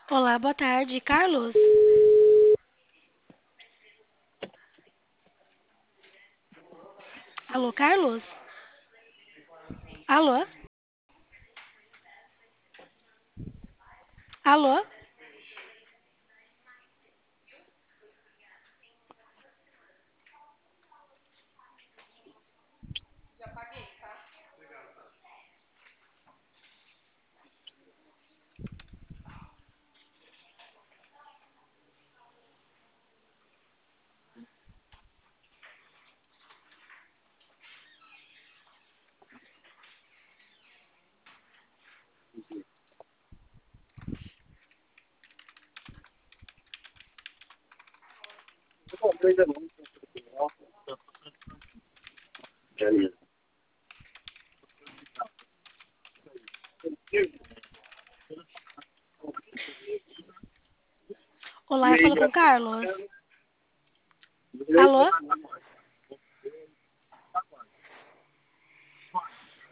Olá, boa tarde, Carlos. Alô, Carlos? Alô? Alô? Olá, eu falo com o Carlos. Alô?